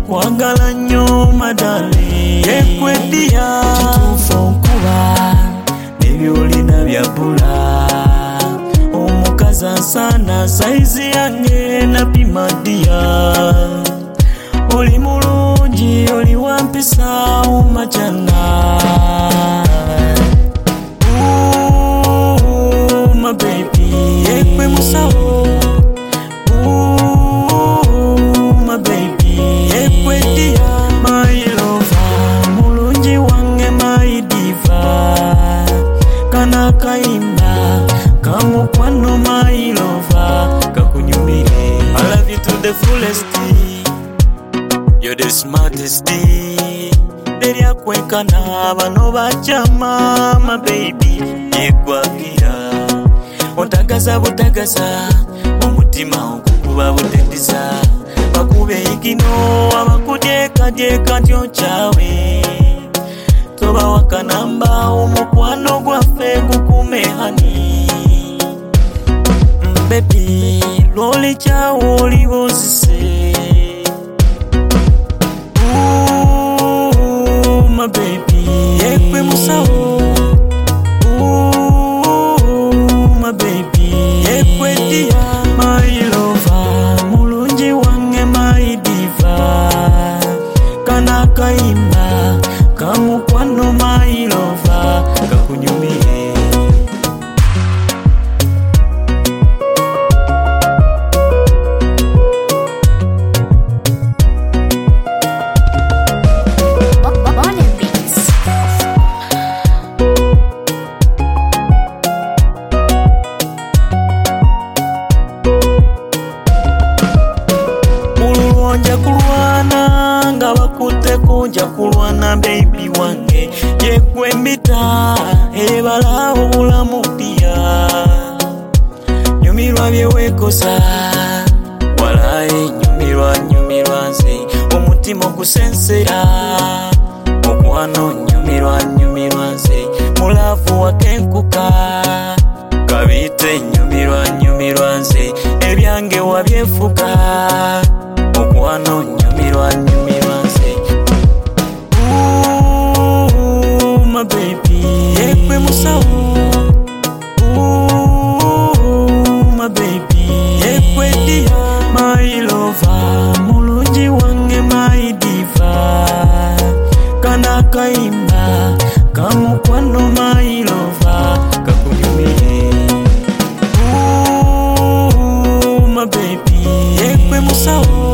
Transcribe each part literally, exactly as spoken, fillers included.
Nkwagala nnyo madali ekwedia kituufu okuba nebyolina byabula omukazi asana saizi yange napimadia oli mulungi oli wampisa umachana Ooh, my baby ekwe musawo Ooh, my baby ekwe dia my lover mulungi wange my diva kana kaimba kamukwano my lover kakunyumire I love you to the fullest. You're the smartest day. Deria kwekana bano bachama my baby yekwagira otagaza butagaza omutima okukuba butediza bakube ikino abakudeka deka ntyo chawe toba wakanamba omukwano gwafe gukume hani baby loli chawo libozise my baby ekwe musawo Ooh, my baby ekwe dia my lover mulungi wange my diva kana kaimba kamukwano my lover kakunyumire Nja kulwana nga bakute kunja kulwana baby wange yekwe mbita ebala obulamu pia nyumirwa byewekosa walaye nyumirwa nyumirwa nze omutima gusensera okwano nyumirwa nyumirwa nze mulavu wakenkuka kabite nyumirwa nyumirwa nze ebyange wabyefuka okwano nyumirwa nyumirwa nze Ooh, my baby ekwe musawo Ooh, my baby ekwe dia my lover mulungi wange my diva kana kaimba kamukwano my lover kakunyumire Ooh, my baby ekwe musawo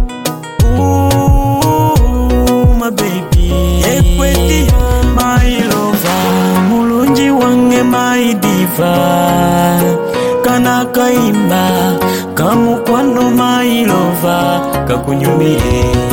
my diva kana kaimba kamukwano my lover kakunyumire